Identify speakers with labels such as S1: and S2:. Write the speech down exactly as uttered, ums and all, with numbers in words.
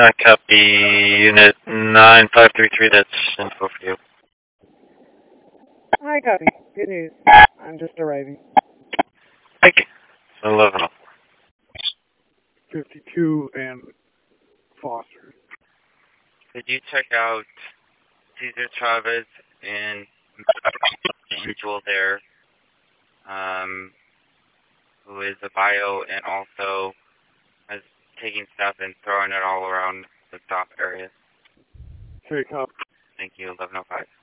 S1: Uh, copy, Unit nine five three three, that's info for you.
S2: Hi, copy. Good news. I'm just arriving.
S1: Thank you. eleven.
S2: fifty-two and Foster.
S3: Did you check out Cesar Chavez and Angel there, um, who is a bio and also is taking stuff and throwing it all around the stop area?
S2: Okay, copy.
S3: Thank you, eleven oh five.